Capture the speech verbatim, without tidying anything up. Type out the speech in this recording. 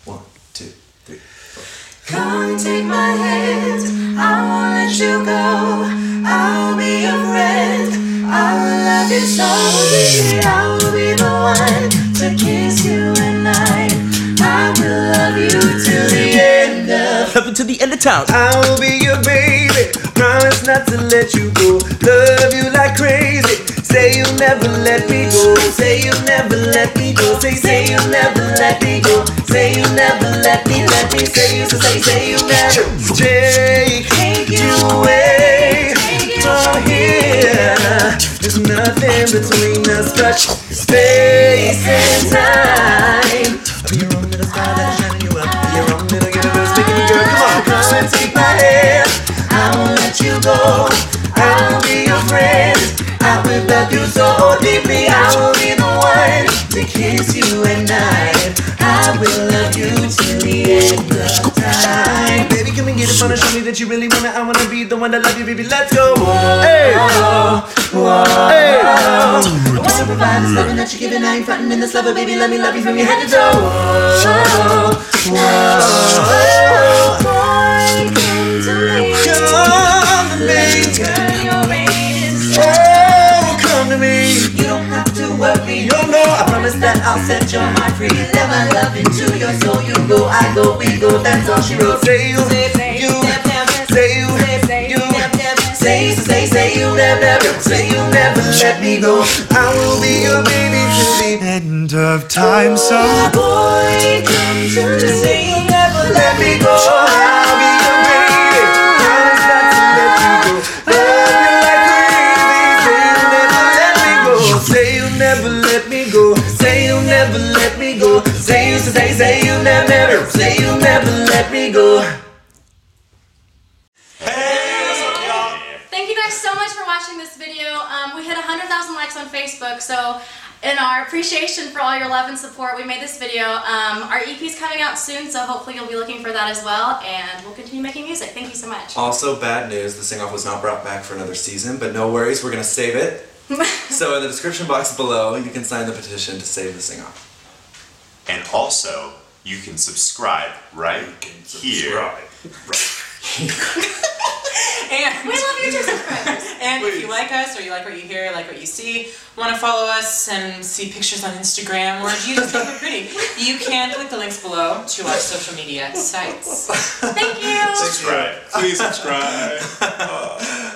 One, two, three, four. Come and take my hand, I won't let you go. I'll be your friend, I will love you so. I will be the one to kiss you at night. I will love you till the end of Love to the end of town. I will be your baby, promise not to let you go. Love you like crazy, say you'll never let me go. Say you'll never let me go. Say, say you'll never let me go. Say you'll never let me, let me. Say you, so say, say you'll never take you away from here. There's nothing between us but space and time. Be your own little star that's shining you up. Be your own little universe making you girl. Come on, come and take my hand. I won't let you go. I'll be your friend. I will love you so deeply. I will be the one to kiss you at night. I will love you till the end of time. Baby, come and get it, wanna show me that you really wanna. I wanna be the one that love you, baby. Let's go. Hey, whoa, whoa, hey. I wanna provide this loving that you're giving. I ain't frontin' in this lover, baby. Let me love you from your head to toe. Whoa, whoa, whoa. Boy, come to me. Come to me. Girl, you're radiant. Oh, come to me. You don't have to worry. You know, I promise that I'll set your heart free. Let my love into your soul. You go, I go, we go. That's all she wrote. Say you, say, say, you, say you, say you, say, say, say you never, never, say you never let me go. I will be your baby till the end of time. So boy, come to me. Say you never let me go. I'll be your baby. Promise not to let you go. Love you like crazy. Say you never let me go. Say you never let me go. Say you, say, say you never, never, say you never let me go. Thank you guys so much for watching this video. Um, we hit one hundred thousand likes on Facebook, so in our appreciation for all your love and support, we made this video. Um, our E P's coming out soon, so hopefully you'll be looking for that as well, and we'll continue making music. Thank you so much. Also, bad news, the sing-off was not brought back for another season, but no worries, we're gonna save it. So in the description box below, you can sign the petition to save the sing-off. And also, you can subscribe right here. And We love you too, subscribers. And if you like us, or you like what you hear, like what you see, want to follow us and see pictures on Instagram, or you just think we're pretty, you can click the links below to our social media sites. Thank you. Subscribe. Please subscribe.